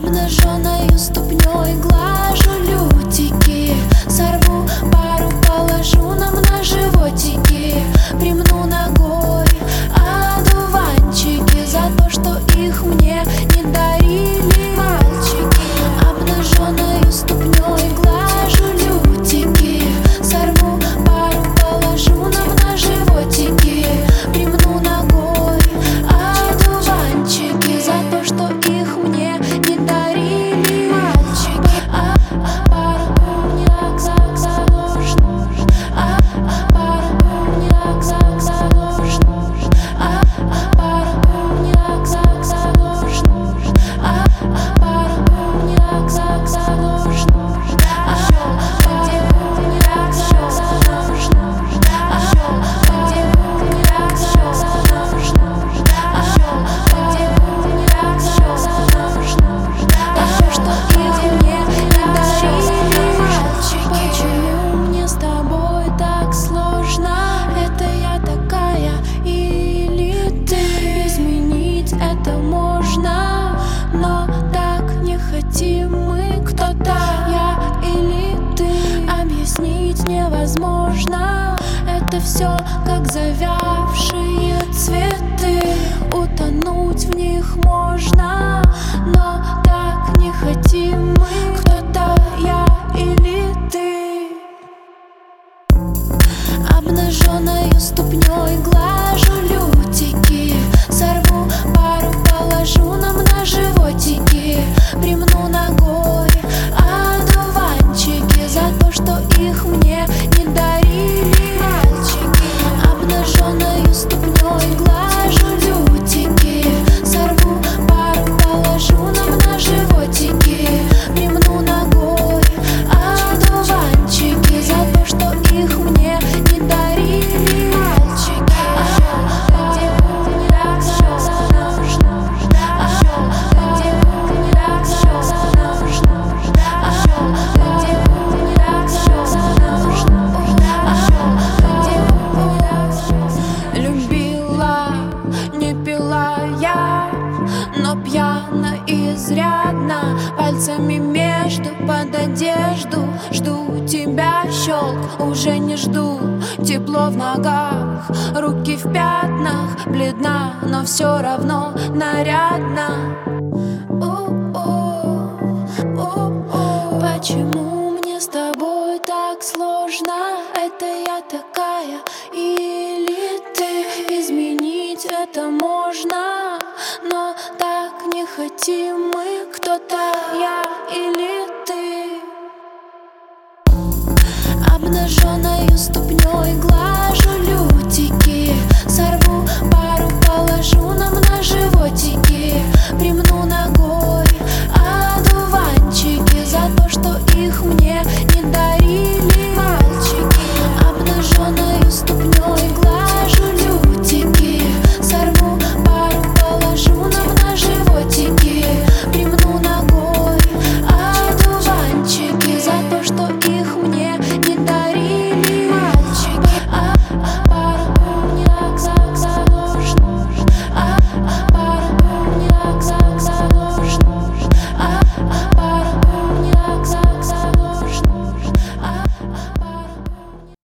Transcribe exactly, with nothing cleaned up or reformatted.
Обнаженной ступней глажу лютики, сорву пару, положу нам на животики, примну ногой одуванчики за то, что их мне не дарили мальчики. Обнаженной ступней глажу лютики, сорву пару, положу нам на животики, примну ногой одуванчики за то, что их мне не дарили мальчики. А пару умняк заложно, а пару умняк заложно, а пару умняк заложно, а пару умняк заложно, а где умняк заложно, а где умняк заложно, а где умняк заложно, а что их мне не дарили мальчики. Почему мне с тобой так сложно? Это я такая или ты? Изменить это можно, но так не хотим мы. Кто-то я или ты, объяснить невозможно. Это все как завявшие цветы, утонуть в них можно, но так не хотим мы. Кто-то я или ты. Обнаженной ступней глажу лютики, сорву пару, положу нам на животики, примну ногой одуванчики за то, что их мне не дарили мальчики. Обнаженной ступней глажу лютики, сорву пару, положу нам на животики, примну ногой одуванчики за то, что их мне не дарили мальчики. А где умняк заложно, а где умняк заложно, а где умняк заложно, а где умняк. Любила, не пила я, но пьяна изрядно, пальцами между под одежду жду тебя, щелк, уже не жду. Тепло в ногах, руки в пятнах, бледна, но все равно нарядна. О-о, о-о. Почему мне с тобой так сложно? Это я такая или ты? Изменить это можно, но так не хотим мы. Кто-то я или ты. Обнаженной ступней глажу лютики, сорву пару, положу